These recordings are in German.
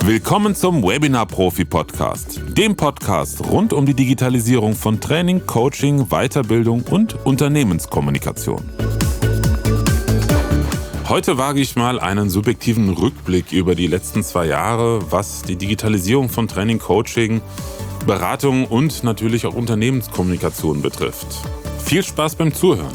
Willkommen zum Webinar-Profi-Podcast, dem Podcast rund um die Digitalisierung von Training, Coaching, Weiterbildung und Unternehmenskommunikation. Heute wage ich mal einen subjektiven Rückblick über die letzten 2 Jahre, was die Digitalisierung von Training, Coaching, Beratung und natürlich auch Unternehmenskommunikation betrifft. Viel Spaß beim Zuhören!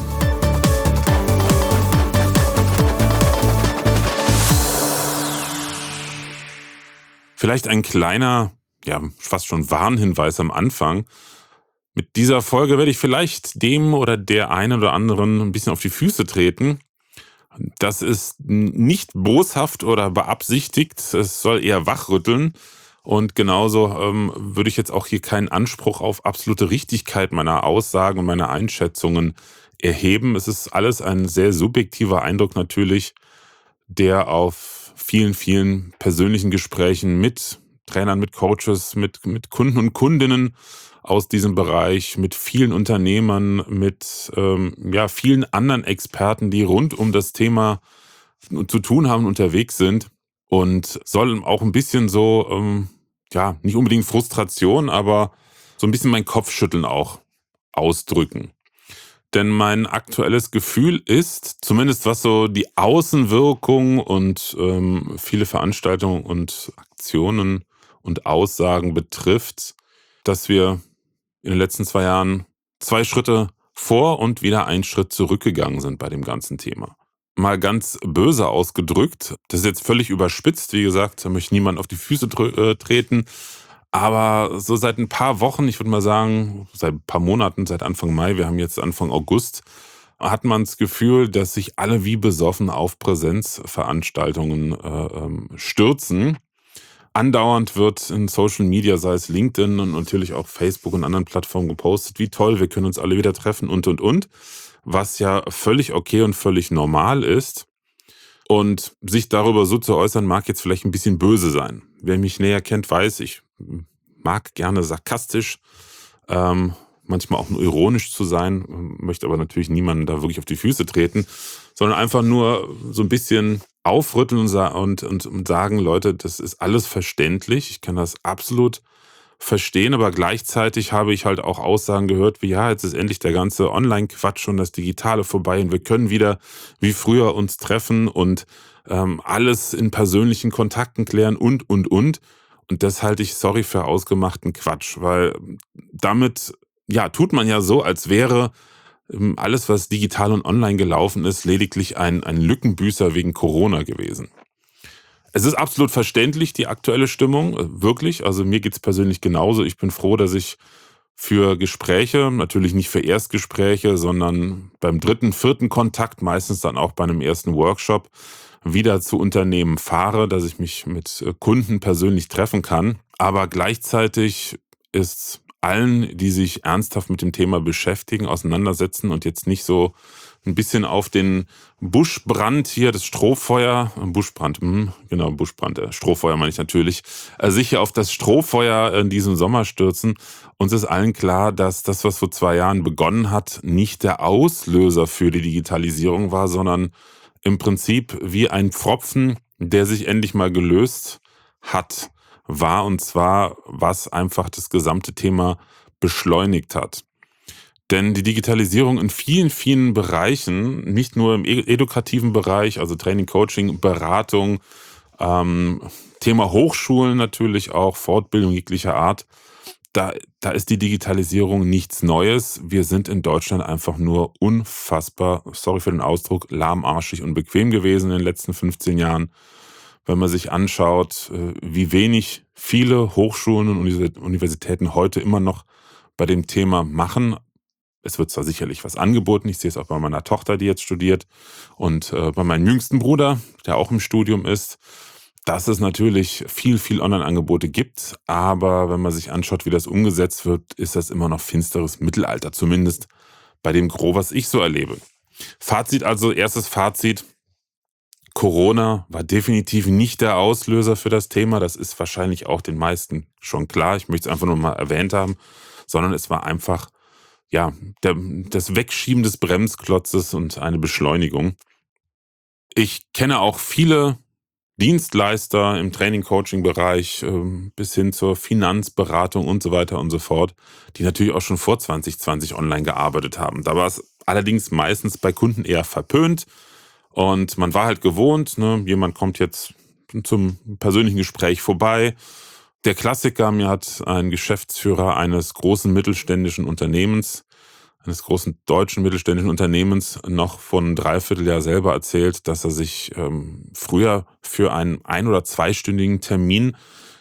Vielleicht ein kleiner, fast schon Warnhinweis am Anfang. Mit dieser Folge werde ich vielleicht dem oder der einen oder anderen ein bisschen auf die Füße treten. Das ist nicht boshaft oder beabsichtigt, es soll eher wachrütteln. Und genauso würde ich jetzt auch hier keinen Anspruch auf absolute Richtigkeit meiner Aussagen und meiner Einschätzungen erheben. Es ist alles ein sehr subjektiver Eindruck natürlich, der auf vielen, vielen persönlichen Gesprächen mit Trainern, mit Coaches, mit Kunden und Kundinnen aus diesem Bereich, mit vielen Unternehmern, mit vielen anderen Experten, die rund um das Thema zu tun haben, unterwegs sind, und soll auch ein bisschen so, nicht unbedingt Frustration, aber so ein bisschen mein Kopfschütteln auch ausdrücken. Denn mein aktuelles Gefühl ist, zumindest was so die Außenwirkung und viele Veranstaltungen und Aktionen und Aussagen betrifft, dass wir in den letzten 2 Jahren 2 Schritte vor und wieder einen Schritt zurückgegangen sind bei dem ganzen Thema. Mal ganz böse ausgedrückt, das ist jetzt völlig überspitzt, wie gesagt, da möchte ich niemand auf die Füße treten. Aber so seit ein paar Wochen, ich würde mal sagen, seit ein paar Monaten, seit Anfang Mai, wir haben jetzt Anfang August, hat man das Gefühl, dass sich alle wie besoffen auf Präsenzveranstaltungen stürzen. Andauernd wird in Social Media, sei es LinkedIn und natürlich auch Facebook und anderen Plattformen gepostet, wie toll, wir können uns alle wieder treffen und. Was ja völlig okay und völlig normal ist. Und sich darüber so zu äußern, mag jetzt vielleicht ein bisschen böse sein. Wer mich näher kennt, weiß, ich mag gerne sarkastisch, manchmal auch nur ironisch zu sein, möchte aber natürlich niemanden da wirklich auf die Füße treten, sondern einfach nur so ein bisschen aufrütteln und sagen, Leute, das ist alles verständlich, ich kann das absolut verstehen, aber gleichzeitig habe ich halt auch Aussagen gehört wie, ja, jetzt ist endlich der ganze Online-Quatsch und das Digitale vorbei und wir können wieder wie früher uns treffen und alles in persönlichen Kontakten klären und. Und das halte ich, sorry, für ausgemachten Quatsch, weil damit, tut man ja so, als wäre alles, was digital und online gelaufen ist, lediglich ein Lückenbüßer wegen Corona gewesen. Es ist absolut verständlich, die aktuelle Stimmung, wirklich. Also mir geht's persönlich genauso. Ich bin froh, dass ich für Gespräche, natürlich nicht für Erstgespräche, sondern beim 3., 4. Kontakt, meistens dann auch bei einem ersten Workshop, wieder zu Unternehmen fahre, dass ich mich mit Kunden persönlich treffen kann. Aber gleichzeitig ist allen, die sich ernsthaft mit dem Thema beschäftigen, auseinandersetzen und jetzt nicht so ein bisschen auf den Buschbrand hier, das Strohfeuer, Buschbrand, Strohfeuer meine ich natürlich, sich hier auf das Strohfeuer in diesem Sommer stürzen. Uns ist allen klar, dass das, was vor 2 Jahren begonnen hat, nicht der Auslöser für die Digitalisierung war, sondern im Prinzip wie ein Pfropfen, der sich endlich mal gelöst war, und zwar was einfach das gesamte Thema beschleunigt hat. Denn die Digitalisierung in vielen, vielen Bereichen, nicht nur im edukativen Bereich, also Training, Coaching, Beratung, Thema Hochschulen natürlich auch, Fortbildung jeglicher Art, da ist die Digitalisierung nichts Neues. Wir sind in Deutschland einfach nur unfassbar, sorry für den Ausdruck, lahmarschig und bequem gewesen in den letzten 15 Jahren. Wenn man sich anschaut, wie wenig viele Hochschulen und Universitäten heute immer noch bei dem Thema machen. Es wird zwar sicherlich was angeboten, ich sehe es auch bei meiner Tochter, die jetzt studiert, und bei meinem jüngsten Bruder, der auch im Studium ist, dass es natürlich viel, viel Online-Angebote gibt, aber wenn man sich anschaut, wie das umgesetzt wird, ist das immer noch finsteres Mittelalter, zumindest bei dem Gros, was ich so erlebe. Erstes Fazit, Corona war definitiv nicht der Auslöser für das Thema, das ist wahrscheinlich auch den meisten schon klar, ich möchte es einfach nur mal erwähnt haben, sondern es war einfach das Wegschieben des Bremsklotzes und eine Beschleunigung. Ich kenne auch viele Dienstleister im Training-Coaching-Bereich bis hin zur Finanzberatung und so weiter und so fort, die natürlich auch schon vor 2020 online gearbeitet haben. Da war es allerdings meistens bei Kunden eher verpönt und man war halt gewohnt, ne, jemand kommt jetzt zum persönlichen Gespräch vorbei. Der Klassiker, mir hat ein Geschäftsführer eines großen mittelständischen Unternehmens, eines großen deutschen mittelständischen Unternehmens noch vor einem Dreivierteljahr selber erzählt, dass er sich früher für einen oder zweistündigen Termin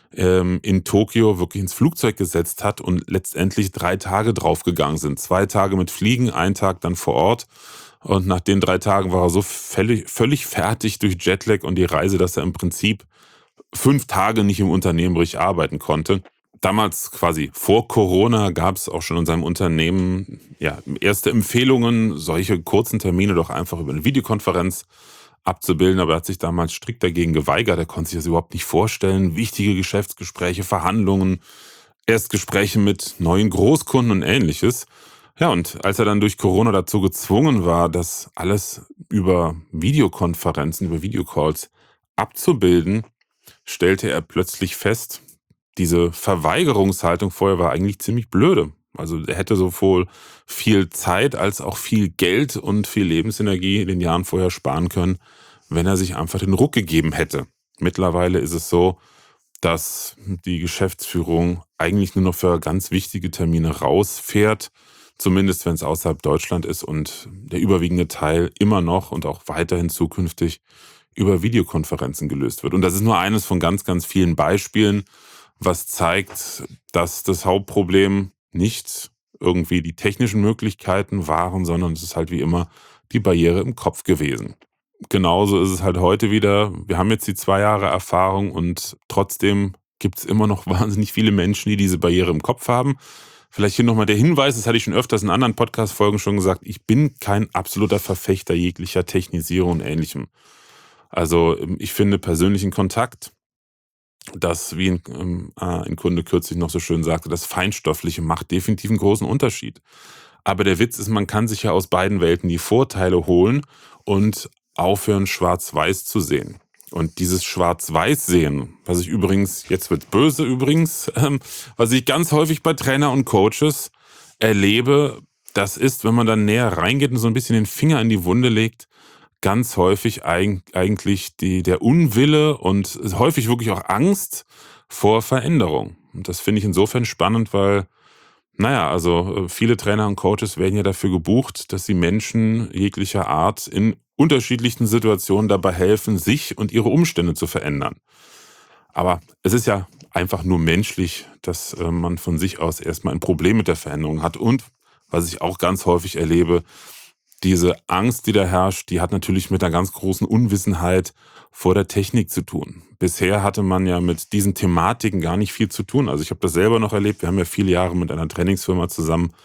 in Tokio wirklich ins Flugzeug gesetzt hat und letztendlich 3 Tage draufgegangen sind. 2 Tage mit Fliegen, 1 Tag dann vor Ort. Und nach den 3 Tagen war er so völlig fertig durch Jetlag und die Reise, dass er im Prinzip 5 Tage nicht im Unternehmen richtig arbeiten konnte. Damals quasi vor Corona gab es auch schon in seinem Unternehmen ja erste Empfehlungen, solche kurzen Termine doch einfach über eine Videokonferenz abzubilden, aber er hat sich damals strikt dagegen geweigert. Er konnte sich das überhaupt nicht vorstellen. Wichtige Geschäftsgespräche, Verhandlungen, Erstgespräche mit neuen Großkunden und Ähnliches. Ja, und als er dann durch Corona dazu gezwungen war, das alles über Videokonferenzen, über Videocalls abzubilden, stellte er plötzlich fest, diese Verweigerungshaltung vorher war eigentlich ziemlich blöde. Also er hätte sowohl viel Zeit als auch viel Geld und viel Lebensenergie in den Jahren vorher sparen können, wenn er sich einfach den Ruck gegeben hätte. Mittlerweile ist es so, dass die Geschäftsführung eigentlich nur noch für ganz wichtige Termine rausfährt, zumindest wenn es außerhalb Deutschland ist und der überwiegende Teil immer noch und auch weiterhin zukünftig über Videokonferenzen gelöst wird. Und das ist nur eines von ganz, ganz vielen Beispielen, was zeigt, dass das Hauptproblem nicht irgendwie die technischen Möglichkeiten waren, sondern es ist halt wie immer die Barriere im Kopf gewesen. Genauso ist es halt heute wieder. Wir haben jetzt die 2 Jahre Erfahrung und trotzdem gibt es immer noch wahnsinnig viele Menschen, die diese Barriere im Kopf haben. Vielleicht hier nochmal der Hinweis, das hatte ich schon öfters in anderen Podcast-Folgen schon gesagt, ich bin kein absoluter Verfechter jeglicher Technisierung und Ähnlichem. Also ich finde persönlichen Kontakt, das, wie ein Kunde kürzlich noch so schön sagte, das Feinstoffliche macht definitiv einen großen Unterschied. Aber der Witz ist, man kann sich ja aus beiden Welten die Vorteile holen und aufhören, schwarz-weiß zu sehen. Und dieses Schwarz-Weiß-Sehen, was ich übrigens, jetzt wird böse übrigens, was ich ganz häufig bei Trainer und Coaches erlebe, das ist, wenn man dann näher reingeht und so ein bisschen den Finger in die Wunde legt, ganz häufig eigentlich der Unwille und häufig wirklich auch Angst vor Veränderung. Und das finde ich insofern spannend, weil, naja, also viele Trainer und Coaches werden ja dafür gebucht, dass sie Menschen jeglicher Art in unterschiedlichsten Situationen dabei helfen, sich und ihre Umstände zu verändern. Aber es ist ja einfach nur menschlich, dass man von sich aus erstmal ein Problem mit der Veränderung hat. Und was ich auch ganz häufig erlebe, diese Angst, die da herrscht, die hat natürlich mit einer ganz großen Unwissenheit vor der Technik zu tun. Bisher hatte man ja mit diesen Thematiken gar nicht viel zu tun. Also ich habe das selber noch erlebt. Wir haben ja viele Jahre mit einer Trainingsfirma zusammen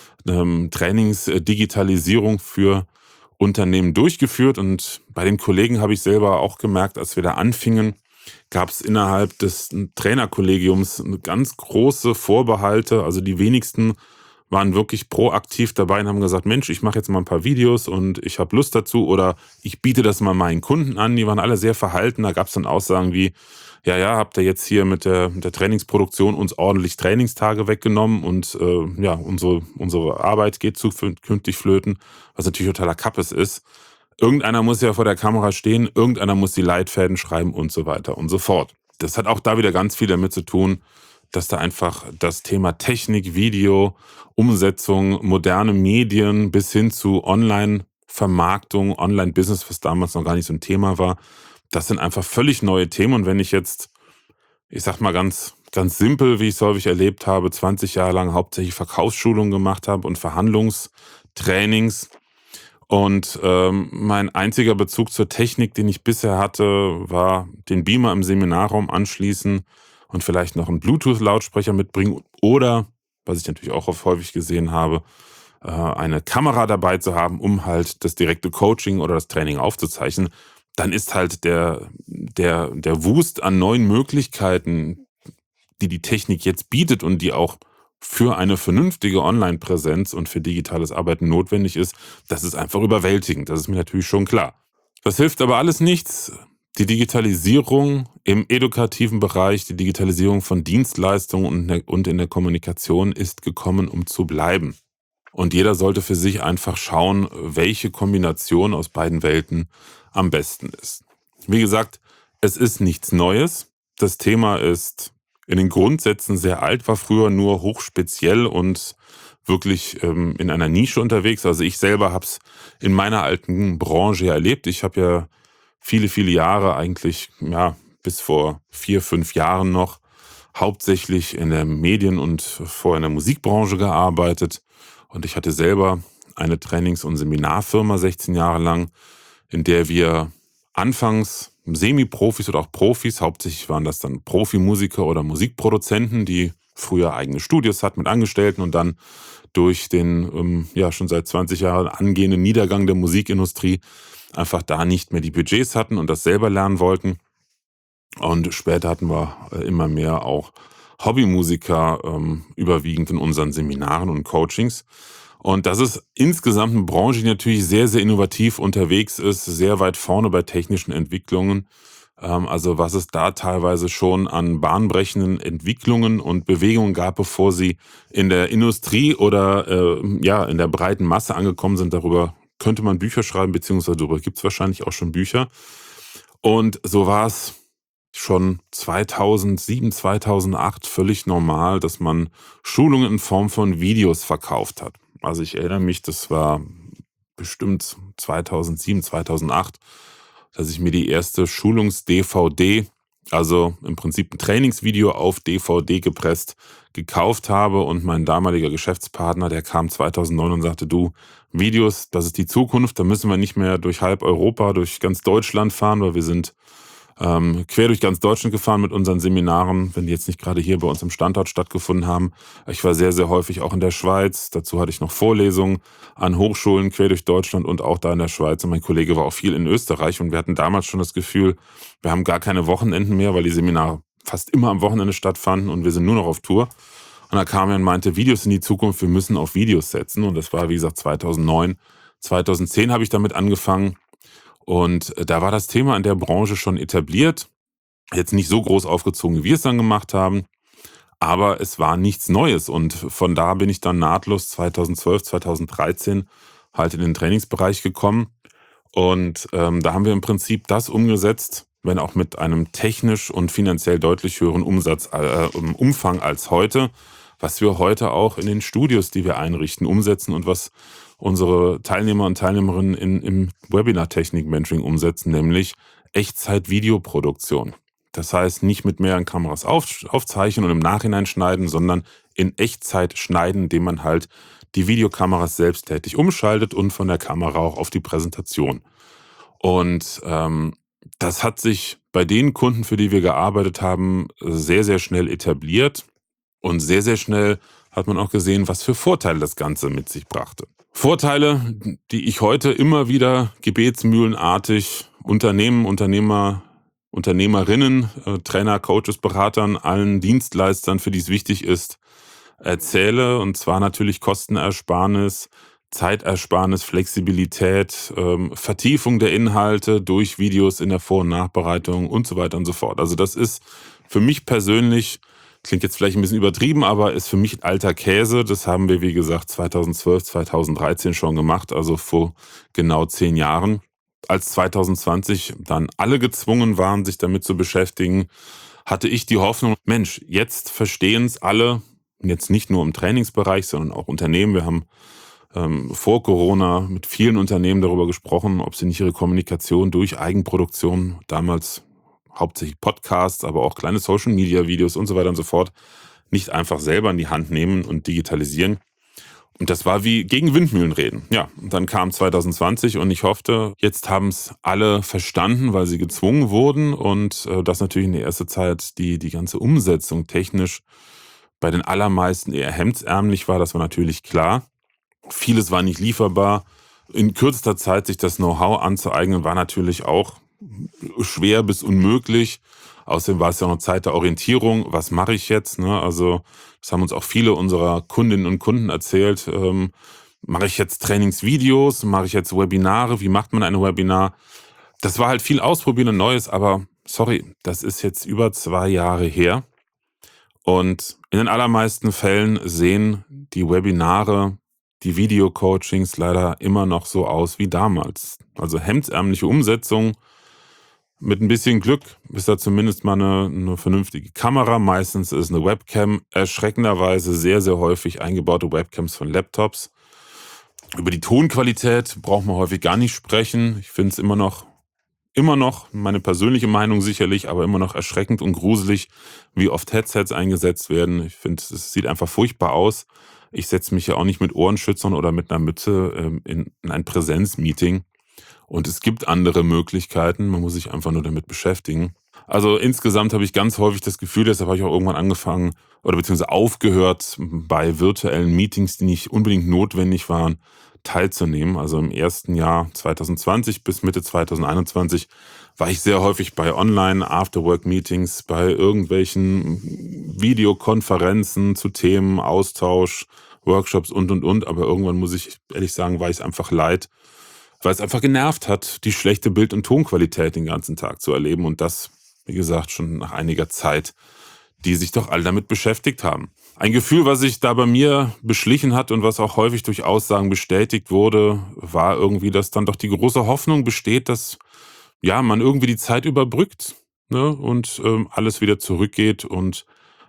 Trainingsdigitalisierung für Unternehmen durchgeführt. Und bei den Kollegen habe ich selber auch gemerkt, als wir da anfingen, gab es innerhalb des Trainerkollegiums ganz große Vorbehalte. Also die wenigsten waren wirklich proaktiv dabei und haben gesagt, Mensch, ich mache jetzt mal ein paar Videos und ich habe Lust dazu oder ich biete das mal meinen Kunden an. Die waren alle sehr verhalten. Da gab es dann Aussagen wie, ja, habt ihr jetzt hier mit der Trainingsproduktion uns ordentlich Trainingstage weggenommen und ja, unsere Arbeit geht zukünftig flöten, was natürlich totaler Kappes ist. Irgendeiner muss ja vor der Kamera stehen, irgendeiner muss die Leitfäden schreiben und so weiter und so fort. Das hat auch da wieder ganz viel damit zu tun, dass da einfach das Thema Technik, Video, Umsetzung, moderne Medien bis hin zu Online-Vermarktung, Online-Business, was damals noch gar nicht so ein Thema war, das sind einfach völlig neue Themen. Und wenn ich jetzt, ich sag mal ganz simpel, wie ich es häufig erlebt habe, 20 Jahre lang hauptsächlich Verkaufsschulungen gemacht habe und Verhandlungstrainings und mein einziger Bezug zur Technik, den ich bisher hatte, war den Beamer im Seminarraum anschließen und vielleicht noch einen Bluetooth-Lautsprecher mitbringen oder, was ich natürlich auch oft häufig gesehen habe, eine Kamera dabei zu haben, um halt das direkte Coaching oder das Training aufzuzeichnen, dann ist halt der Wust an neuen Möglichkeiten, die die Technik jetzt bietet und die auch für eine vernünftige Online-Präsenz und für digitales Arbeiten notwendig ist, das ist einfach überwältigend. Das ist mir natürlich schon klar. Das hilft aber alles nichts. Die Digitalisierung im edukativen Bereich, die Digitalisierung von Dienstleistungen und in der Kommunikation ist gekommen, um zu bleiben. Und jeder sollte für sich einfach schauen, welche Kombination aus beiden Welten am besten ist. Wie gesagt, es ist nichts Neues. Das Thema ist in den Grundsätzen sehr alt, war früher nur hochspeziell und wirklich in einer Nische unterwegs. Also ich selber habe es in meiner alten Branche ja erlebt. Ich habe ja viele, viele Jahre eigentlich, ja, bis vor 4, 5 Jahren noch hauptsächlich in der Medien- und vorher in der Musikbranche gearbeitet. Und ich hatte selber eine Trainings- und Seminarfirma 16 Jahre lang, in der wir anfangs Semi-Profis oder auch Profis, hauptsächlich waren das dann Profimusiker oder Musikproduzenten, die früher eigene Studios hatten mit Angestellten und dann durch den ja schon seit 20 Jahren angehenden Niedergang der Musikindustrie einfach da nicht mehr die Budgets hatten und das selber lernen wollten. Und später hatten wir immer mehr auch Hobbymusiker, überwiegend in unseren Seminaren und Coachings. Und das ist insgesamt eine Branche, die natürlich sehr, sehr innovativ unterwegs ist, sehr weit vorne bei technischen Entwicklungen. Also was es da teilweise schon an bahnbrechenden Entwicklungen und Bewegungen gab, bevor sie in der Industrie oder ja in der breiten Masse angekommen sind, darüber könnte man Bücher schreiben, beziehungsweise darüber gibt es wahrscheinlich auch schon Bücher. Und so war es schon 2007, 2008 völlig normal, dass man Schulungen in Form von Videos verkauft hat. Also ich erinnere mich, das war bestimmt 2007, 2008, dass ich mir die erste Schulungs-DVD, also im Prinzip ein Trainingsvideo auf DVD gepresst, gekauft habe und mein damaliger Geschäftspartner, der kam 2009 und sagte, du, Videos, das ist die Zukunft, da müssen wir nicht mehr durch halb Europa, durch ganz Deutschland fahren, weil wir sind quer durch ganz Deutschland gefahren mit unseren Seminaren, wenn die jetzt nicht gerade hier bei uns im Standort stattgefunden haben. Ich war sehr, sehr häufig auch in der Schweiz. Dazu hatte ich noch Vorlesungen an Hochschulen quer durch Deutschland und auch da in der Schweiz. Und mein Kollege war auch viel in Österreich. Und wir hatten damals schon das Gefühl, wir haben gar keine Wochenenden mehr, weil die Seminare fast immer am Wochenende stattfanden und wir sind nur noch auf Tour. Und da kam er und meinte, Videos in die Zukunft, wir müssen auf Videos setzen. Und das war, wie gesagt, 2009. 2010 habe ich damit angefangen. Und da war das Thema in der Branche schon etabliert. Jetzt nicht so groß aufgezogen, wie wir es dann gemacht haben, aber es war nichts Neues. Und von da bin ich dann nahtlos 2012, 2013 halt in den Trainingsbereich gekommen. Und da haben wir im Prinzip das umgesetzt, wenn auch mit einem technisch und finanziell deutlich höheren Umfang als heute, was wir heute auch in den Studios, die wir einrichten, umsetzen und was unsere Teilnehmer und Teilnehmerinnen im Webinar-Technik-Mentoring umsetzen, nämlich Echtzeit-Videoproduktion. Das heißt, nicht mit mehreren Kameras aufzeichnen und im Nachhinein schneiden, sondern in Echtzeit schneiden, indem man halt die Videokameras selbsttätig umschaltet und von der Kamera auch auf die Präsentation. Und das hat sich bei den Kunden, für die wir gearbeitet haben, sehr, sehr schnell etabliert. Und sehr, sehr schnell hat man auch gesehen, was für Vorteile das Ganze mit sich brachte. Vorteile, die ich heute immer wieder gebetsmühlenartig Unternehmen, Unternehmer, Unternehmerinnen, Trainer, Coaches, Beratern, allen Dienstleistern, für die es wichtig ist, erzähle. Und zwar natürlich Kostenersparnis, Zeitersparnis, Flexibilität, Vertiefung der Inhalte durch Videos in der Vor- und Nachbereitung und so weiter und so fort. Also das ist für mich persönlich, klingt jetzt vielleicht ein bisschen übertrieben, aber ist für mich alter Käse. Das haben wir, wie gesagt, 2012, 2013 schon gemacht, also vor genau 10 Jahren. Als 2020 dann alle gezwungen waren, sich damit zu beschäftigen, hatte ich die Hoffnung, Mensch, jetzt verstehen es alle, und jetzt nicht nur im Trainingsbereich, sondern auch Unternehmen. Wir haben vor Corona mit vielen Unternehmen darüber gesprochen, ob sie nicht ihre Kommunikation durch Eigenproduktion, damals hauptsächlich Podcasts, aber auch kleine Social-Media-Videos und so weiter und so fort, nicht einfach selber in die Hand nehmen und digitalisieren. Und das war wie gegen Windmühlen reden. Ja, und dann kam 2020 und ich hoffte, jetzt haben es alle verstanden, weil sie gezwungen wurden und das natürlich in der ersten Zeit die ganze Umsetzung technisch bei den allermeisten eher hemdsärmlich war, das war natürlich klar. Vieles war nicht lieferbar. In kürzester Zeit sich das Know-how anzueignen, war natürlich auch schwer bis unmöglich. Außerdem war es ja noch Zeit der Orientierung. Was mache ich jetzt? Ne? Also das haben uns auch viele unserer Kundinnen und Kunden erzählt. Mache ich jetzt Trainingsvideos? Mache ich jetzt Webinare? Wie macht man ein Webinar? Das war halt viel Ausprobieren und Neues, aber sorry, das ist jetzt über 2 Jahre her und in den allermeisten Fällen sehen die Webinare, die Videocoachings leider immer noch so aus wie damals. Also hemdsärmelige Umsetzung. Mit ein bisschen Glück ist da zumindest mal eine vernünftige Kamera. Meistens ist eine Webcam. Erschreckenderweise sehr, sehr häufig eingebaute Webcams von Laptops. Über die Tonqualität braucht man häufig gar nicht sprechen. Ich finde es immer noch, meine persönliche Meinung sicherlich, aber immer noch erschreckend und gruselig, wie oft Headsets eingesetzt werden. Ich finde, es sieht einfach furchtbar aus. Ich setze mich ja auch nicht mit Ohrenschützern oder mit einer Mütze in ein Präsenzmeeting. Und es gibt andere Möglichkeiten, man muss sich einfach nur damit beschäftigen. Also insgesamt habe ich ganz häufig das Gefühl, deshalb habe ich auch irgendwann angefangen oder beziehungsweise aufgehört, bei virtuellen Meetings, die nicht unbedingt notwendig waren, teilzunehmen. Also im ersten Jahr 2020 bis Mitte 2021 war ich sehr häufig bei Online-Afterwork-Meetings, bei irgendwelchen Videokonferenzen zu Themen, Austausch, Workshops und. Aber irgendwann, muss ich ehrlich sagen, war ich es einfach leid, weil es einfach genervt hat, die schlechte Bild- und Tonqualität den ganzen Tag zu erleben. Und das, wie gesagt, schon nach einiger Zeit, die sich doch alle damit beschäftigt haben. Ein Gefühl, was sich da bei mir beschlichen hat und was auch häufig durch Aussagen bestätigt wurde, war irgendwie, dass dann doch die große Hoffnung besteht, dass ja man irgendwie die Zeit überbrückt, ne, und alles wieder zurückgeht und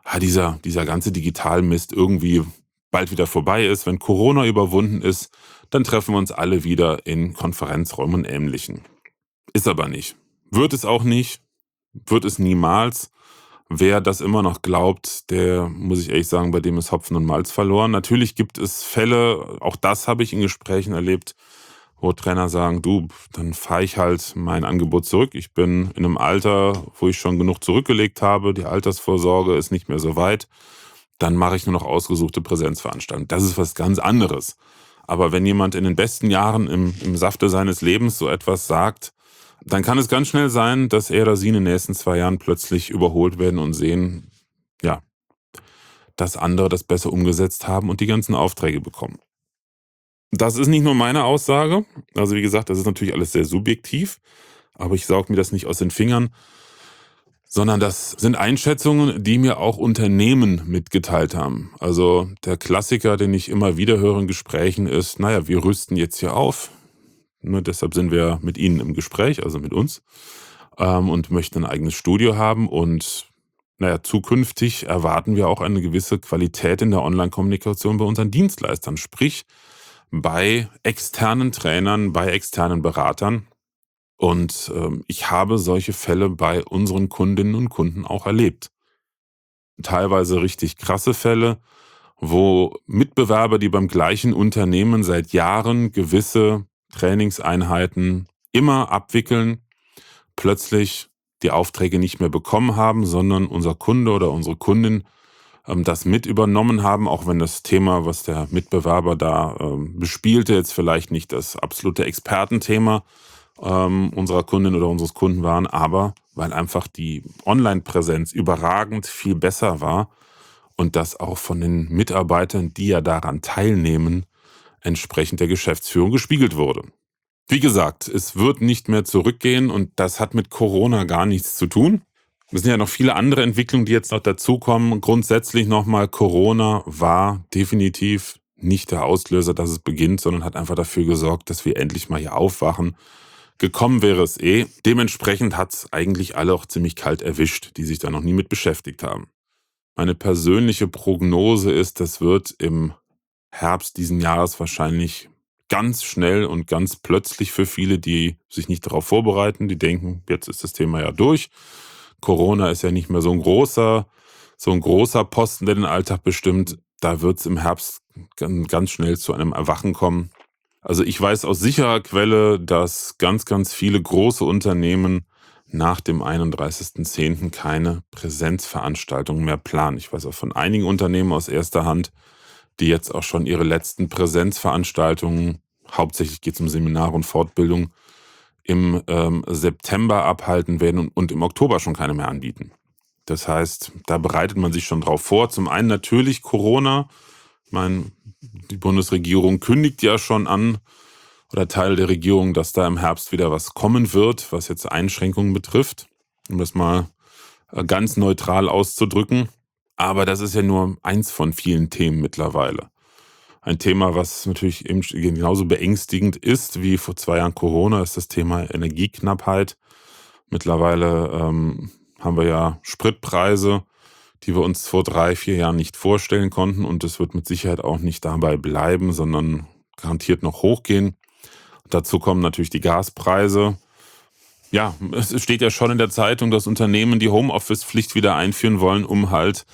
dieser ganze Digitalmist irgendwie bald wieder vorbei ist. Wenn Corona überwunden ist, dann treffen wir uns alle wieder in Konferenzräumen und Ähnlichem. Ist aber nicht. Wird es auch nicht, wird es niemals. Wer das immer noch glaubt, der, muss ich ehrlich sagen, bei dem ist Hopfen und Malz verloren. Natürlich gibt es Fälle, auch das habe ich in Gesprächen erlebt, wo Trainer sagen, du, dann fahre ich halt mein Angebot zurück. Ich bin in einem Alter, wo ich schon genug zurückgelegt habe, die Altersvorsorge ist nicht mehr so weit. Dann mache ich nur noch ausgesuchte Präsenzveranstaltungen. Das ist was ganz anderes. Aber wenn jemand in den besten Jahren im Safte seines Lebens so etwas sagt, dann kann es ganz schnell sein, dass er oder sie in den nächsten 2 Jahren plötzlich überholt werden und sehen, ja, dass andere das besser umgesetzt haben und die ganzen Aufträge bekommen. Das ist nicht nur meine Aussage. Also wie gesagt, das ist natürlich alles sehr subjektiv, aber ich saug mir das nicht aus den Fingern, sondern das sind Einschätzungen, die mir auch Unternehmen mitgeteilt haben. Also der Klassiker, den ich immer wieder höre in Gesprächen ist, naja, wir rüsten jetzt hier auf. Ne, deshalb sind wir mit Ihnen im Gespräch, also mit uns, und möchten ein eigenes Studio haben. Und naja, zukünftig erwarten wir auch eine gewisse Qualität in der Online-Kommunikation bei unseren Dienstleistern, sprich bei externen Trainern, bei externen Beratern. Und ich habe solche Fälle bei unseren Kundinnen und Kunden auch erlebt. Teilweise richtig krasse Fälle, wo Mitbewerber, die beim gleichen Unternehmen seit Jahren gewisse Trainingseinheiten immer abwickeln, plötzlich die Aufträge nicht mehr bekommen haben, sondern unser Kunde oder unsere Kundin das mit übernommen haben, auch wenn das Thema, was der Mitbewerber da bespielte, jetzt vielleicht nicht das absolute Expertenthema unserer Kundin oder unseres Kunden waren, aber weil einfach die Online-Präsenz überragend viel besser war und das auch von den Mitarbeitern, die ja daran teilnehmen, entsprechend der Geschäftsführung gespiegelt wurde. Wie gesagt, es wird nicht mehr zurückgehen und das hat mit Corona gar nichts zu tun. Es sind ja noch viele andere Entwicklungen, die jetzt noch dazukommen. Grundsätzlich nochmal, Corona war definitiv nicht der Auslöser, dass es beginnt, sondern hat einfach dafür gesorgt, dass wir endlich mal hier aufwachen. Gekommen wäre es eh. Dementsprechend hat es eigentlich alle auch ziemlich kalt erwischt, die sich da noch nie mit beschäftigt haben. Meine persönliche Prognose ist, das wird im Herbst diesen Jahres wahrscheinlich ganz schnell und ganz plötzlich für viele, die sich nicht darauf vorbereiten, die denken, jetzt ist das Thema ja durch. Corona ist ja nicht mehr so ein großer Posten, der den Alltag bestimmt. Da wird es im Herbst ganz schnell zu einem Erwachen kommen. Also ich weiß aus sicherer Quelle, dass ganz, ganz viele große Unternehmen nach dem 31.10. keine Präsenzveranstaltungen mehr planen. Ich weiß auch von einigen Unternehmen aus erster Hand, die jetzt auch schon ihre letzten Präsenzveranstaltungen, hauptsächlich geht es um Seminare und Fortbildung, im September abhalten werden und im Oktober schon keine mehr anbieten. Das heißt, da bereitet man sich schon drauf vor. Zum einen natürlich Corona. Ich meine, die Bundesregierung kündigt ja schon an, oder Teile der Regierung, dass da im Herbst wieder was kommen wird, was jetzt Einschränkungen betrifft, um das mal ganz neutral auszudrücken. Aber das ist ja nur eins von vielen Themen mittlerweile. Ein Thema, was natürlich eben genauso beängstigend ist wie vor 2 Jahren Corona, ist das Thema Energieknappheit. Mittlerweile haben wir ja Spritpreise, die wir uns vor 3, 4 Jahren nicht vorstellen konnten. Und es wird mit Sicherheit auch nicht dabei bleiben, sondern garantiert noch hochgehen. Dazu kommen natürlich die Gaspreise. Ja, es steht ja schon in der Zeitung, dass Unternehmen die Homeoffice-Pflicht wieder einführen wollen, um halt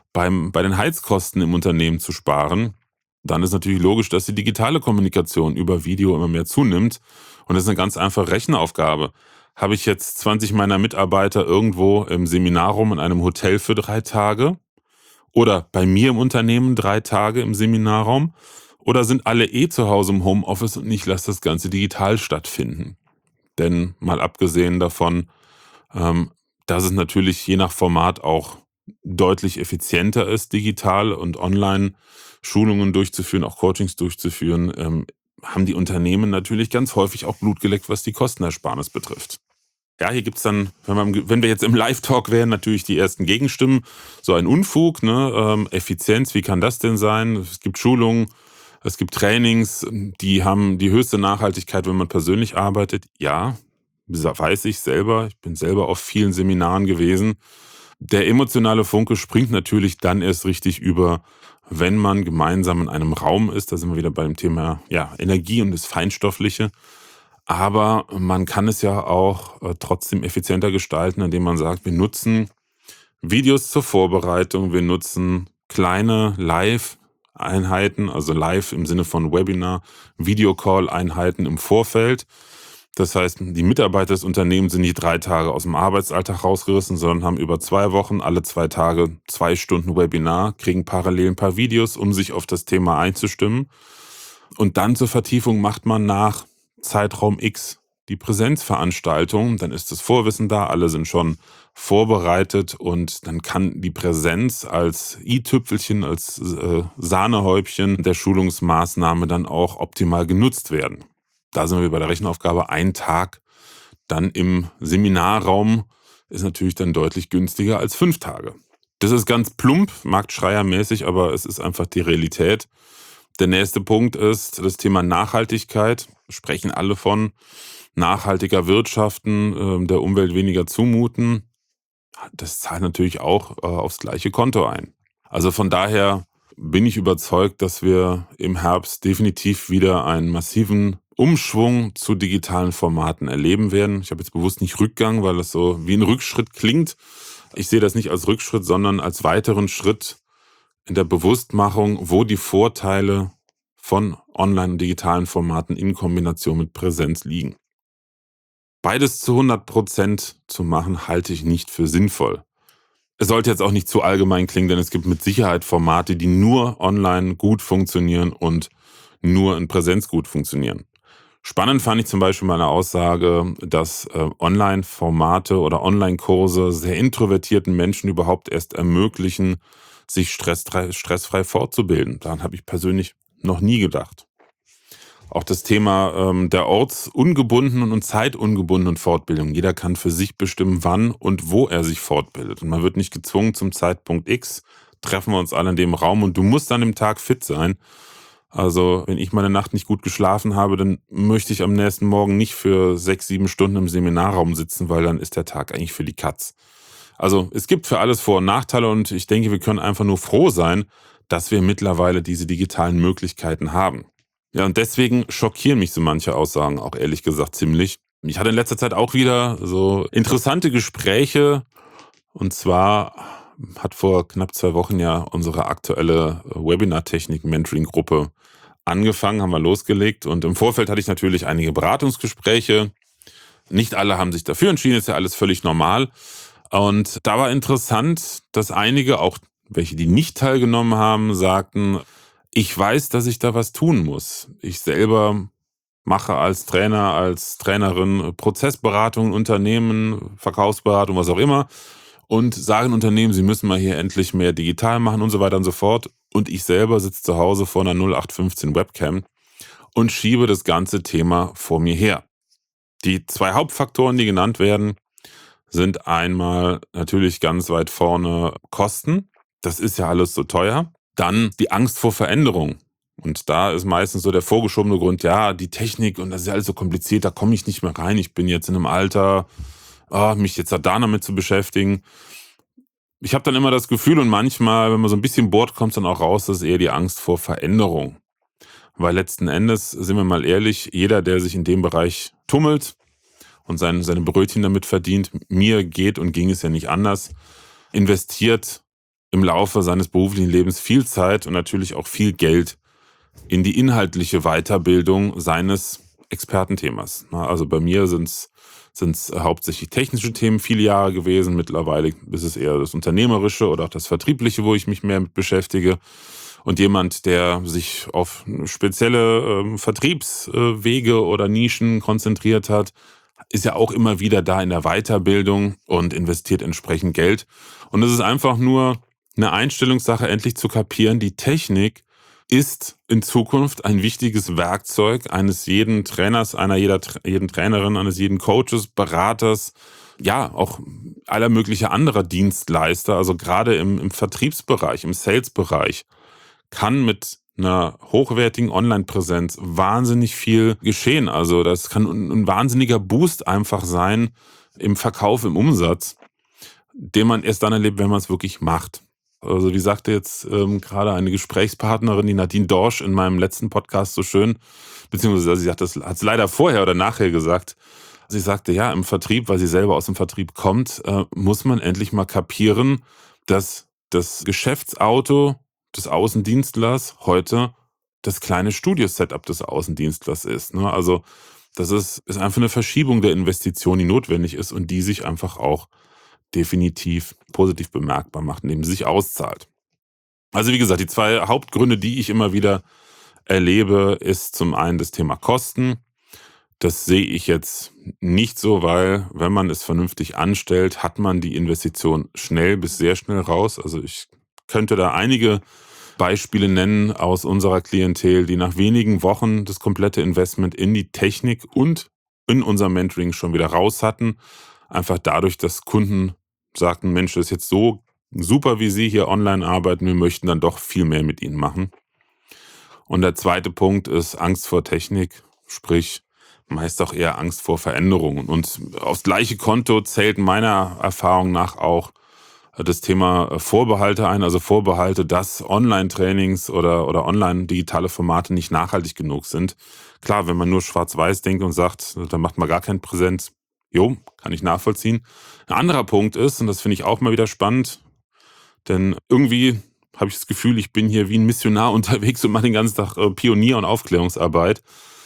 bei den Heizkosten im Unternehmen zu sparen. Dann ist natürlich logisch, dass die digitale Kommunikation über Video immer mehr zunimmt. Und das ist eine ganz einfache Rechenaufgabe. Habe ich jetzt 20 meiner Mitarbeiter irgendwo im Seminarraum in einem Hotel für 3 Tage oder bei mir im Unternehmen 3 Tage im Seminarraum oder sind alle zu Hause im Homeoffice und ich lasse das Ganze digital stattfinden? Denn mal abgesehen davon, dass es natürlich je nach Format auch deutlich effizienter ist, digital und online Schulungen durchzuführen, auch Coachings durchzuführen, haben die Unternehmen natürlich ganz häufig auch Blut geleckt, was die Kostenersparnis betrifft. Ja, hier gibt's dann, wenn wir jetzt im Live-Talk wären, natürlich die ersten Gegenstimmen. So ein Unfug, ne? Effizienz, wie kann das denn sein? Es gibt Schulungen, es gibt Trainings, die haben die höchste Nachhaltigkeit, wenn man persönlich arbeitet. Ja, weiß ich selber. Ich bin selber auf vielen Seminaren gewesen. Der emotionale Funke springt natürlich dann erst richtig über, wenn man gemeinsam in einem Raum ist. Da sind wir wieder beim Thema Energie und das Feinstoffliche. Aber man kann es ja auch trotzdem effizienter gestalten, indem man sagt, wir nutzen Videos zur Vorbereitung, wir nutzen kleine Live-Einheiten, also live im Sinne von Webinar, Videocall-Einheiten im Vorfeld. Das heißt, die Mitarbeiter des Unternehmens sind nicht 3 Tage aus dem Arbeitsalltag rausgerissen, sondern haben über 2 Wochen, alle 2 Tage 2 Stunden Webinar, kriegen parallel ein paar Videos, um sich auf das Thema einzustimmen. Und dann zur Vertiefung macht man nach Zeitraum X die Präsenzveranstaltung, dann ist das Vorwissen da, alle sind schon vorbereitet und dann kann die Präsenz als i-Tüpfelchen, als Sahnehäubchen der Schulungsmaßnahme dann auch optimal genutzt werden. Da sind wir bei der Rechenaufgabe, 1 Tag dann im Seminarraum ist natürlich dann deutlich günstiger als 5 Tage. Das ist ganz plump, marktschreiermäßig, aber es ist einfach die Realität. Der nächste Punkt ist das Thema Nachhaltigkeit. Sprechen alle von nachhaltiger Wirtschaften, der Umwelt weniger zumuten. Das zahlt natürlich auch aufs gleiche Konto ein. Also von daher bin ich überzeugt, dass wir im Herbst definitiv wieder einen massiven Umschwung zu digitalen Formaten erleben werden. Ich habe jetzt bewusst nicht Rückgang, weil das so wie ein Rückschritt klingt. Ich sehe das nicht als Rückschritt, sondern als weiteren Schritt in der Bewusstmachung, wo die Vorteile von online- und digitalen Formaten in Kombination mit Präsenz liegen. Beides zu 100% zu machen, halte ich nicht für sinnvoll. Es sollte jetzt auch nicht zu allgemein klingen, denn es gibt mit Sicherheit Formate, die nur online gut funktionieren und nur in Präsenz gut funktionieren. Spannend fand ich zum Beispiel mal eine Aussage, dass Online-Formate oder Online-Kurse sehr introvertierten Menschen überhaupt erst ermöglichen, sich stressfrei fortzubilden. Daran habe ich persönlich noch nie gedacht. Auch das Thema der ortsungebundenen und zeitungebundenen Fortbildung. Jeder kann für sich bestimmen, wann und wo er sich fortbildet. Und man wird nicht gezwungen, zum Zeitpunkt X treffen wir uns alle in dem Raum und du musst an dem Tag fit sein. Also wenn ich meine Nacht nicht gut geschlafen habe, dann möchte ich am nächsten Morgen nicht für 6, 7 Stunden im Seminarraum sitzen, weil dann ist der Tag eigentlich für die Katz. Also es gibt für alles Vor- und Nachteile und ich denke, wir können einfach nur froh sein, dass wir mittlerweile diese digitalen Möglichkeiten haben. Ja, und deswegen schockieren mich so manche Aussagen auch ehrlich gesagt ziemlich. Ich hatte in letzter Zeit auch wieder so interessante Gespräche und zwar hat vor knapp 2 Wochen ja unsere aktuelle Webinar-Technik-Mentoring-Gruppe angefangen, haben wir losgelegt und im Vorfeld hatte ich natürlich einige Beratungsgespräche. Nicht alle haben sich dafür entschieden, ist ja alles völlig normal. Und da war interessant, dass einige, auch welche, die nicht teilgenommen haben, sagten, ich weiß, dass ich da was tun muss. Ich selber mache als Trainer, als Trainerin Prozessberatung in Unternehmen, Verkaufsberatung, was auch immer und sagen Unternehmen, sie müssen mal hier endlich mehr digital machen und so weiter und so fort. Und ich selber sitze zu Hause vor einer 0815 Webcam und schiebe das ganze Thema vor mir her. Die 2 Hauptfaktoren, die genannt werden, sind einmal natürlich ganz weit vorne Kosten. Das ist ja alles so teuer. Dann die Angst vor Veränderung. Und da ist meistens so der vorgeschobene Grund, ja, die Technik und das ist ja alles so kompliziert, da komme ich nicht mehr rein. Ich bin jetzt in einem Alter, mich jetzt da damit zu beschäftigen. Ich habe dann immer das Gefühl und manchmal, wenn man so ein bisschen bohrt, kommt es dann auch raus, das ist eher die Angst vor Veränderung. Weil letzten Endes, sind wir mal ehrlich, jeder, der sich in dem Bereich tummelt und seine Brötchen damit verdient, mir geht und ging es ja nicht anders, investiert im Laufe seines beruflichen Lebens viel Zeit und natürlich auch viel Geld in die inhaltliche Weiterbildung seines Expertenthemas. Also bei mir sind es hauptsächlich technische Themen viele Jahre gewesen. Mittlerweile ist es eher das Unternehmerische oder auch das Vertriebliche, wo ich mich mehr mit beschäftige. Und jemand, der sich auf spezielle Vertriebswege oder Nischen konzentriert hat, ist ja auch immer wieder da in der Weiterbildung und investiert entsprechend Geld. Und es ist einfach nur eine Einstellungssache, endlich zu kapieren, die Technik ist in Zukunft ein wichtiges Werkzeug eines jeden Trainers, jeden Trainerin, eines jeden Coaches, Beraters, ja, auch aller möglicher anderer Dienstleister. Also gerade im Vertriebsbereich, im Salesbereich kann mit einer hochwertigen Online-Präsenz wahnsinnig viel geschehen. Also das kann ein wahnsinniger Boost einfach sein im Verkauf, im Umsatz, den man erst dann erlebt, wenn man es wirklich macht. Also wie sagte jetzt gerade eine Gesprächspartnerin, die Nadine Dorsch, in meinem letzten Podcast so schön, beziehungsweise sie hat es leider vorher oder nachher gesagt. Sie sagte, ja, im Vertrieb, weil sie selber aus dem Vertrieb kommt, muss man endlich mal kapieren, dass das Geschäftsauto des Außendienstlers heute das kleine Studio-Setup des Außendienstlers ist. Ne? Also das ist einfach eine Verschiebung der Investition, die notwendig ist und die sich einfach auch definitiv positiv bemerkbar macht, indem sie sich auszahlt. Also wie gesagt, die 2 Hauptgründe, die ich immer wieder erlebe, ist zum einen das Thema Kosten. Das sehe ich jetzt nicht so, weil wenn man es vernünftig anstellt, hat man die Investition schnell bis sehr schnell raus. Also ich könnte da einige Beispiele nennen aus unserer Klientel, die nach wenigen Wochen das komplette Investment in die Technik und in unser Mentoring schon wieder raus hatten. Einfach dadurch, dass Kunden sagten, Mensch, das ist jetzt so super, wie Sie hier online arbeiten, wir möchten dann doch viel mehr mit Ihnen machen. Und der zweite Punkt ist Angst vor Technik, sprich meist auch eher Angst vor Veränderungen. Und aufs gleiche Konto zählt meiner Erfahrung nach auch das Thema Vorbehalte ein, also Vorbehalte, dass Online-Trainings oder online-digitale Formate nicht nachhaltig genug sind. Klar, wenn man nur schwarz-weiß denkt und sagt, dann macht man gar kein Präsenz, jo, kann ich nachvollziehen. Ein anderer Punkt ist, und das finde ich auch mal wieder spannend, denn irgendwie habe ich das Gefühl, ich bin hier wie ein Missionar unterwegs und mache den ganzen Tag Pionier- und Aufklärungsarbeit.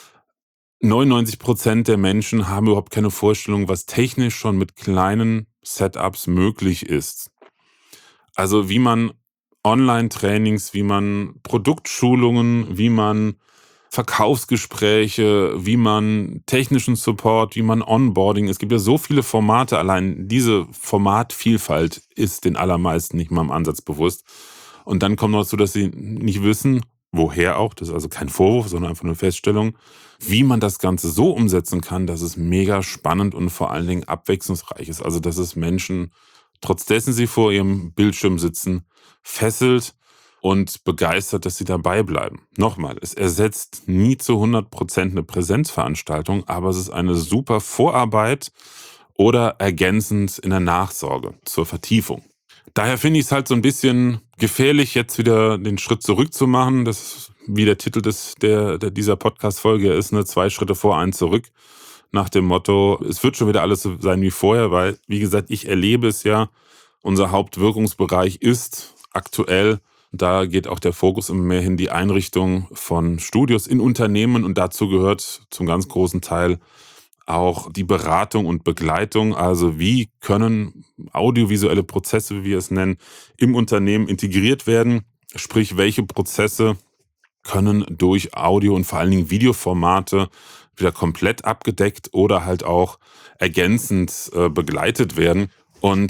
99% der Menschen haben überhaupt keine Vorstellung, was technisch schon mit kleinen Setups möglich ist. Also wie man Online-Trainings, wie man Produktschulungen, wie man Verkaufsgespräche, wie man technischen Support, wie man Onboarding. Es gibt ja so viele Formate. Allein diese Formatvielfalt ist den allermeisten nicht mal im Ansatz bewusst. Und dann kommt noch dazu, dass sie nicht wissen, woher auch, das ist also kein Vorwurf, sondern einfach eine Feststellung, wie man das Ganze so umsetzen kann, dass es mega spannend und vor allen Dingen abwechslungsreich ist. Also dass es Menschen, trotz dessen sie vor ihrem Bildschirm sitzen, fesselt und begeistert, dass sie dabei bleiben. Nochmal, es ersetzt nie zu 100% eine Präsenzveranstaltung, aber es ist eine super Vorarbeit oder ergänzend in der Nachsorge zur Vertiefung. Daher finde ich es halt so ein bisschen gefährlich, jetzt wieder den Schritt zurück zu machen. Das ist, wie der Titel dieser Podcast-Folge ist, ne, 2 Schritte vor, 1 zurück. Nach dem Motto, es wird schon wieder alles so sein wie vorher, weil, wie gesagt, ich erlebe es ja, unser Hauptwirkungsbereich ist aktuell, da geht auch der Fokus immer mehr hin, die Einrichtung von Studios in Unternehmen und dazu gehört zum ganz großen Teil auch die Beratung und Begleitung. Also wie können audiovisuelle Prozesse, wie wir es nennen, im Unternehmen integriert werden? Sprich, welche Prozesse können durch Audio- und vor allen Dingen Videoformate wieder komplett abgedeckt oder halt auch ergänzend begleitet werden. Und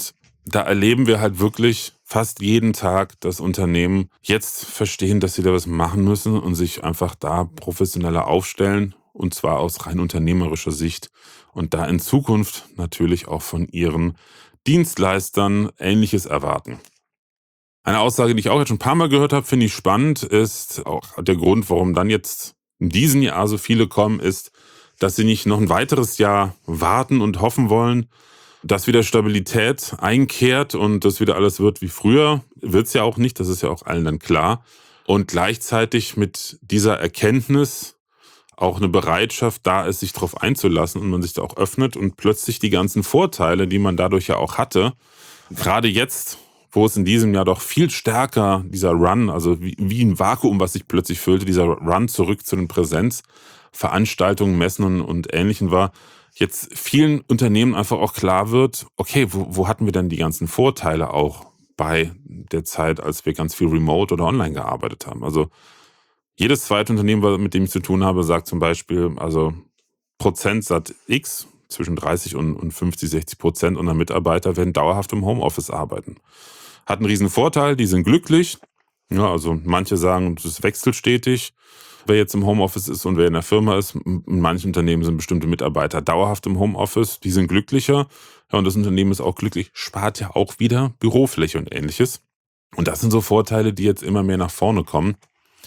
da erleben wir halt wirklich fast jeden Tag, dass Unternehmen jetzt verstehen, dass sie da was machen müssen und sich einfach da professioneller aufstellen, und zwar aus rein unternehmerischer Sicht und da in Zukunft natürlich auch von ihren Dienstleistern Ähnliches erwarten. Eine Aussage, die ich auch jetzt schon ein paar Mal gehört habe, finde ich spannend, ist auch der Grund, warum dann jetzt in diesem Jahr so viele kommen, ist, dass sie nicht noch ein weiteres Jahr warten und hoffen wollen, dass wieder Stabilität einkehrt und dass wieder alles wird wie früher. Wird's ja auch nicht, das ist ja auch allen dann klar. Und gleichzeitig mit dieser Erkenntnis auch eine Bereitschaft da ist, sich darauf einzulassen und man sich da auch öffnet und plötzlich die ganzen Vorteile, die man dadurch ja auch hatte, gerade jetzt, wo es in diesem Jahr doch viel stärker dieser Run, also wie ein Vakuum, was sich plötzlich füllte, dieser Run zurück zu den Präsenzveranstaltungen, Messen und Ähnlichem war, jetzt vielen Unternehmen einfach auch klar wird, okay, wo hatten wir denn die ganzen Vorteile auch bei der Zeit, als wir ganz viel remote oder online gearbeitet haben? Also jedes zweite Unternehmen, mit dem ich zu tun habe, sagt zum Beispiel, also Prozentsatz X, zwischen 30 und 50, 60% unserer Mitarbeiter werden dauerhaft im Homeoffice arbeiten. Hat einen riesen Vorteil, die sind glücklich. Ja, also manche sagen, das wechselt stetig, wer jetzt im Homeoffice ist und wer in der Firma ist. In manchen Unternehmen sind bestimmte Mitarbeiter dauerhaft im Homeoffice, die sind glücklicher. Ja, und das Unternehmen ist auch glücklich, spart ja auch wieder Bürofläche und Ähnliches. Und das sind so Vorteile, die jetzt immer mehr nach vorne kommen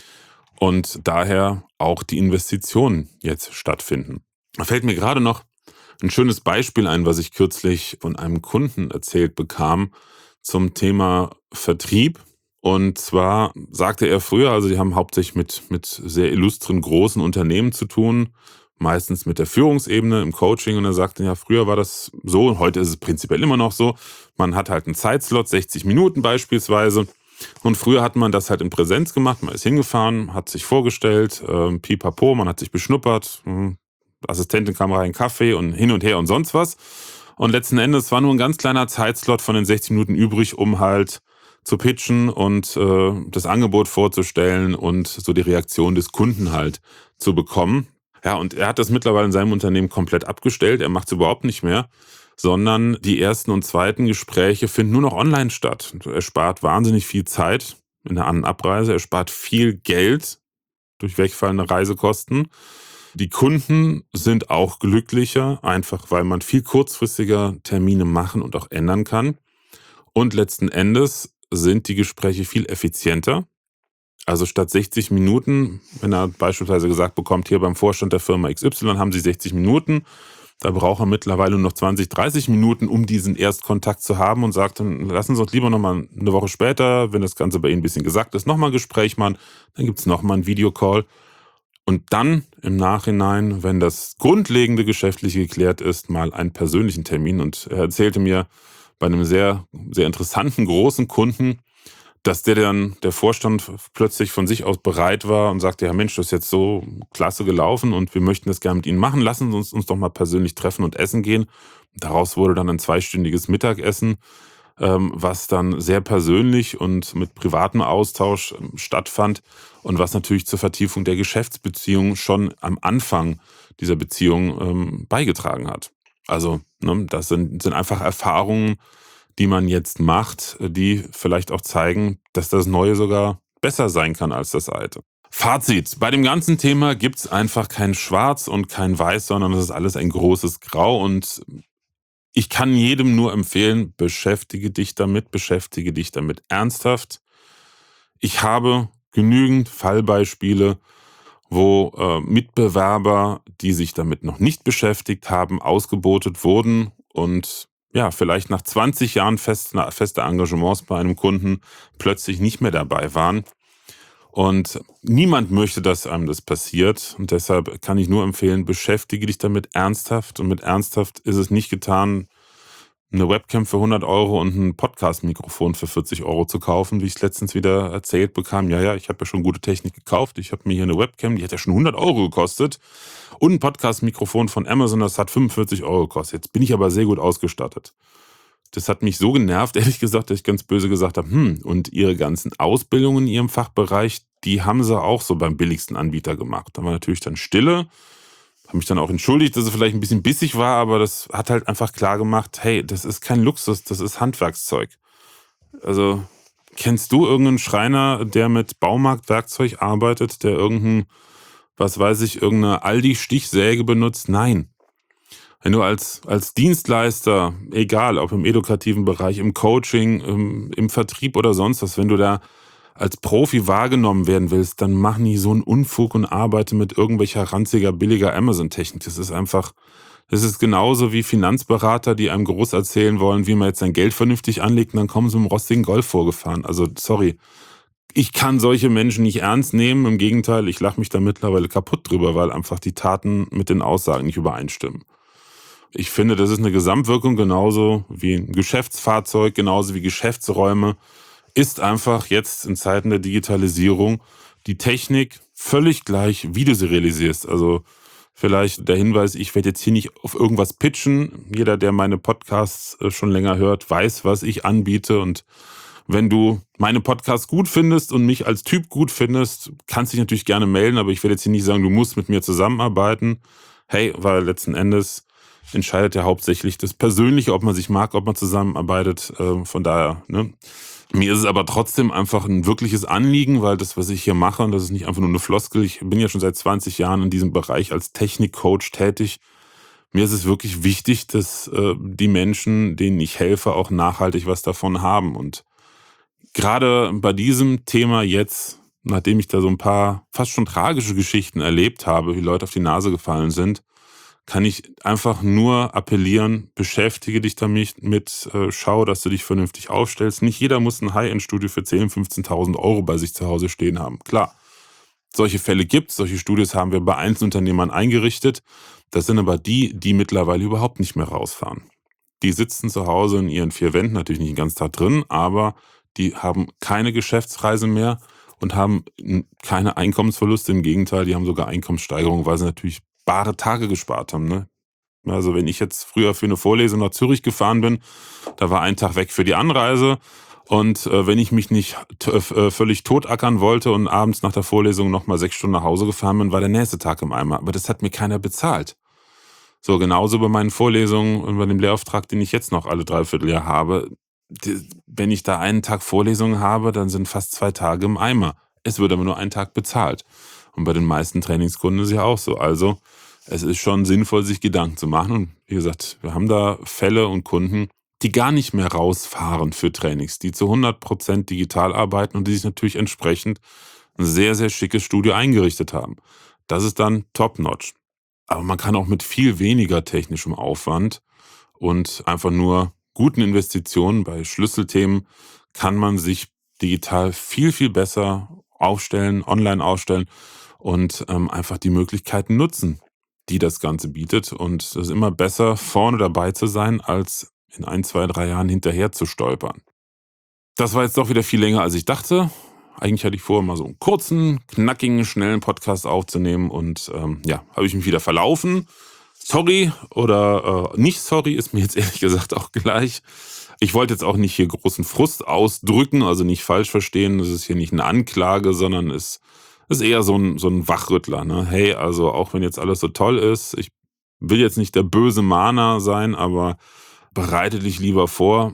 und daher auch die Investitionen jetzt stattfinden. Da fällt mir gerade noch ein schönes Beispiel ein, was ich kürzlich von einem Kunden erzählt bekam zum Thema Vertrieb. Und zwar sagte er früher, also die haben hauptsächlich mit sehr illustren großen Unternehmen zu tun, meistens mit der Führungsebene im Coaching. Und er sagte, ja, früher war das so, und heute ist es prinzipiell immer noch so. Man hat halt einen Zeitslot, 60 Minuten beispielsweise. Und früher hat man das halt in Präsenz gemacht. Man ist hingefahren, hat sich vorgestellt, pipapo, man hat sich beschnuppert, Assistentin kam rein, Kaffee und hin und her und sonst was. Und letzten Endes war nur ein ganz kleiner Zeitslot von den 60 Minuten übrig, um halt zu pitchen und das Angebot vorzustellen und so die Reaktion des Kunden halt zu bekommen. Ja, und er hat das mittlerweile in seinem Unternehmen komplett abgestellt. Er macht es überhaupt nicht mehr, sondern die ersten und zweiten Gespräche finden nur noch online statt. Er spart wahnsinnig viel Zeit in der An- und Abreise. Er spart viel Geld durch wegfallende Reisekosten. Die Kunden sind auch glücklicher, einfach weil man viel kurzfristiger Termine machen und auch ändern kann. Und letzten Endes sind die Gespräche viel effizienter. Also statt 60 Minuten, wenn er beispielsweise gesagt bekommt, hier beim Vorstand der Firma XY haben Sie 60 Minuten, da braucht er mittlerweile nur noch 20, 30 Minuten, um diesen Erstkontakt zu haben und sagt, dann lassen Sie uns lieber nochmal eine Woche später, wenn das Ganze bei Ihnen ein bisschen gesagt ist, nochmal ein Gespräch machen, dann gibt es nochmal einen Videocall. Und dann im Nachhinein, wenn das grundlegende Geschäftliche geklärt ist, mal einen persönlichen Termin. Und er erzählte mir bei einem sehr, sehr interessanten großen Kunden, dass der Vorstand plötzlich von sich aus bereit war und sagte, ja Mensch, das ist jetzt so klasse gelaufen und wir möchten das gerne mit Ihnen machen. Lassen Sie uns doch mal persönlich treffen und essen gehen. Daraus wurde dann ein 2-stündiges Mittagessen, was dann sehr persönlich und mit privatem Austausch stattfand und was natürlich zur Vertiefung der Geschäftsbeziehung schon am Anfang dieser Beziehung beigetragen hat. Also das sind einfach Erfahrungen, die man jetzt macht, die vielleicht auch zeigen, dass das Neue sogar besser sein kann als das Alte. Fazit: Bei dem ganzen Thema gibt es einfach kein Schwarz und kein Weiß, sondern es ist alles ein großes Grau. Und ich kann jedem nur empfehlen, beschäftige dich damit ernsthaft. Ich habe genügend Fallbeispiele, wo Mitbewerber, die sich damit noch nicht beschäftigt haben, ausgebotet wurden und ja, vielleicht nach 20 Jahren fester Engagements bei einem Kunden plötzlich nicht mehr dabei waren. Und niemand möchte, dass einem das passiert. Und deshalb kann ich nur empfehlen, beschäftige dich damit ernsthaft. Und mit ernsthaft ist es nicht getan, eine Webcam für 100 Euro und ein Podcast-Mikrofon für 40 Euro zu kaufen, wie ich es letztens wieder erzählt bekam. Ja, ich habe ja schon gute Technik gekauft. Ich habe mir hier eine Webcam, die hat ja schon 100 Euro gekostet. Und ein Podcast-Mikrofon von Amazon, das hat 45 Euro gekostet. Jetzt bin ich aber sehr gut ausgestattet. Das hat mich so genervt, ehrlich gesagt, dass ich ganz böse gesagt habe, und ihre ganzen Ausbildungen in ihrem Fachbereich, die haben sie auch so beim billigsten Anbieter gemacht. Da war natürlich dann Stille. Habe mich dann auch entschuldigt, dass es vielleicht ein bisschen bissig war, aber das hat halt einfach klar gemacht: „Hey, das ist kein Luxus, das ist Handwerkszeug.“ Also, kennst du irgendeinen Schreiner, der mit Baumarktwerkzeug arbeitet, der was weiß ich, irgendeine Aldi-Stichsäge benutzt? Nein. Wenn du als Dienstleister, egal ob im edukativen Bereich, im Coaching, im Vertrieb oder sonst was, wenn du da als Profi wahrgenommen werden willst, dann mach nie so einen Unfug und arbeite mit irgendwelcher ranziger, billiger Amazon-Technik. Das ist genauso wie Finanzberater, die einem groß erzählen wollen, wie man jetzt sein Geld vernünftig anlegt, und dann kommen sie mit 'm rostigen Golf vorgefahren. Also, sorry. Ich kann solche Menschen nicht ernst nehmen. Im Gegenteil, ich lache mich da mittlerweile kaputt drüber, weil einfach die Taten mit den Aussagen nicht übereinstimmen. Ich finde, das ist eine Gesamtwirkung, genauso wie ein Geschäftsfahrzeug, genauso wie Geschäftsräume, ist einfach jetzt in Zeiten der Digitalisierung die Technik völlig gleich, wie du sie realisierst. Also, vielleicht der Hinweis, ich werde jetzt hier nicht auf irgendwas pitchen. Jeder, der meine Podcasts, schon länger hört, weiß, was ich anbiete, und wenn du meine Podcasts gut findest und mich als Typ gut findest, kannst dich natürlich gerne melden, aber ich werde jetzt hier nicht sagen, du musst mit mir zusammenarbeiten. Hey, weil letzten Endes entscheidet ja hauptsächlich das Persönliche, ob man sich mag, ob man zusammenarbeitet. Von daher, ne? Mir ist es aber trotzdem einfach ein wirkliches Anliegen, weil das, was ich hier mache, und das ist nicht einfach nur eine Floskel, ich bin ja schon seit 20 Jahren in diesem Bereich als Technikcoach tätig. Mir ist es wirklich wichtig, dass die Menschen, denen ich helfe, auch nachhaltig was davon haben. Und gerade bei diesem Thema jetzt, nachdem ich da so ein paar fast schon tragische Geschichten erlebt habe, wie Leute auf die Nase gefallen sind, kann ich einfach nur appellieren: Beschäftige dich damit, schau, dass du dich vernünftig aufstellst. Nicht jeder muss ein High-End-Studio für 10.000, 15.000 Euro bei sich zu Hause stehen haben. Klar, solche Fälle gibt's, solche Studios haben wir bei Einzelunternehmern eingerichtet. Das sind aber die, die mittlerweile überhaupt nicht mehr rausfahren. Die sitzen zu Hause in ihren 4 Wänden, natürlich nicht den ganzen Tag drin, aber die haben keine Geschäftsreise mehr und haben keine Einkommensverluste. Im Gegenteil, die haben sogar Einkommenssteigerungen, weil sie natürlich bare Tage gespart haben, ne? Also, wenn ich jetzt früher für eine Vorlesung nach Zürich gefahren bin, da war ein Tag weg für die Anreise, und wenn ich mich nicht völlig totackern wollte und abends nach der Vorlesung noch mal 6 Stunden nach Hause gefahren bin, war der nächste Tag im Eimer. Aber das hat mir keiner bezahlt. So, genauso bei meinen Vorlesungen und bei dem Lehrauftrag, den ich jetzt noch alle Dreivierteljahr habe. Wenn ich da einen Tag Vorlesungen habe, dann sind fast 2 Tage im Eimer. Es wird aber nur ein Tag bezahlt. Und bei den meisten Trainingskunden ist es ja auch so. Also, es ist schon sinnvoll, sich Gedanken zu machen. Und wie gesagt, wir haben da Fälle und Kunden, die gar nicht mehr rausfahren für Trainings, die zu 100% digital arbeiten und die sich natürlich entsprechend ein sehr, sehr schickes Studio eingerichtet haben. Das ist dann top-notch. Aber man kann auch mit viel weniger technischem Aufwand und einfach nur guten Investitionen bei Schlüsselthemen kann man sich digital viel, viel besser aufstellen, online aufstellen und einfach die Möglichkeiten nutzen, die das Ganze bietet. Und es ist immer besser, vorne dabei zu sein, als in 1, 2, 3 Jahren hinterher zu stolpern. Das war jetzt doch wieder viel länger, als ich dachte. Eigentlich hatte ich vor, mal so einen kurzen, knackigen, schnellen Podcast aufzunehmen, und ja, habe ich mich wieder verlaufen. Sorry oder nicht sorry, ist mir jetzt ehrlich gesagt auch gleich. Ich wollte jetzt auch nicht hier großen Frust ausdrücken, also nicht falsch verstehen. Das ist hier nicht eine Anklage, sondern es ist eher so ein Wachrüttler. Ne? Hey, also auch wenn jetzt alles so toll ist, ich will jetzt nicht der böse Mahner sein, aber bereite dich lieber vor.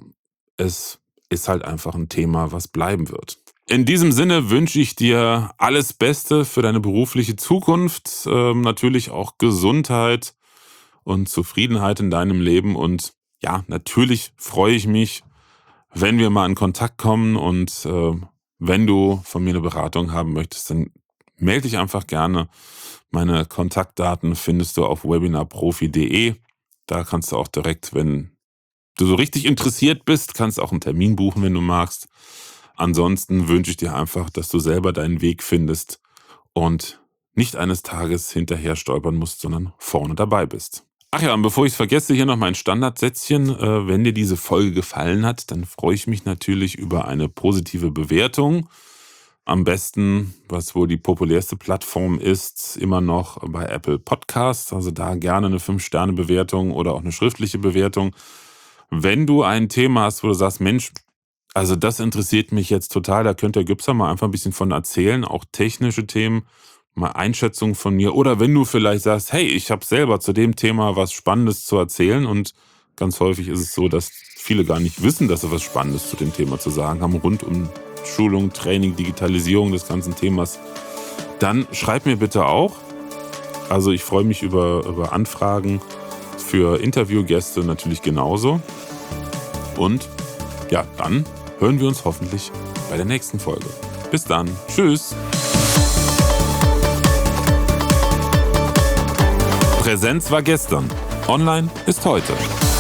Es ist halt einfach ein Thema, was bleiben wird. In diesem Sinne wünsche ich dir alles Beste für deine berufliche Zukunft, natürlich auch Gesundheit und Zufriedenheit in deinem Leben. Und ja, natürlich freue ich mich, wenn wir mal in Kontakt kommen, und wenn du von mir eine Beratung haben möchtest, dann melde dich einfach gerne. Meine Kontaktdaten findest du auf webinarprofi.de. Da kannst du auch direkt, wenn du so richtig interessiert bist, kannst auch einen Termin buchen, wenn du magst. Ansonsten wünsche ich dir einfach, dass du selber deinen Weg findest und nicht eines Tages hinterher stolpern musst, sondern vorne dabei bist. Ach ja, und bevor ich es vergesse, hier noch mein Standardsätzchen. Wenn dir diese Folge gefallen hat, dann freue ich mich natürlich über eine positive Bewertung. Am besten, was wohl die populärste Plattform ist, immer noch bei Apple Podcasts. Also da gerne eine 5-Sterne-Bewertung oder auch eine schriftliche Bewertung. Wenn du ein Thema hast, wo du sagst: Mensch, also das interessiert mich jetzt total, da könnte der Gübser mal einfach ein bisschen von erzählen, auch technische Themen, mal Einschätzungen von mir. Oder wenn du vielleicht sagst, hey, ich habe selber zu dem Thema was Spannendes zu erzählen. Und ganz häufig ist es so, dass viele gar nicht wissen, dass sie was Spannendes zu dem Thema zu sagen haben, rund um Schulung, Training, Digitalisierung des ganzen Themas. Dann schreib mir bitte auch. Also ich freue mich über Anfragen für Interviewgäste natürlich genauso. Und ja, dann hören wir uns hoffentlich bei der nächsten Folge. Bis dann. Tschüss. Präsenz war gestern. Online ist heute.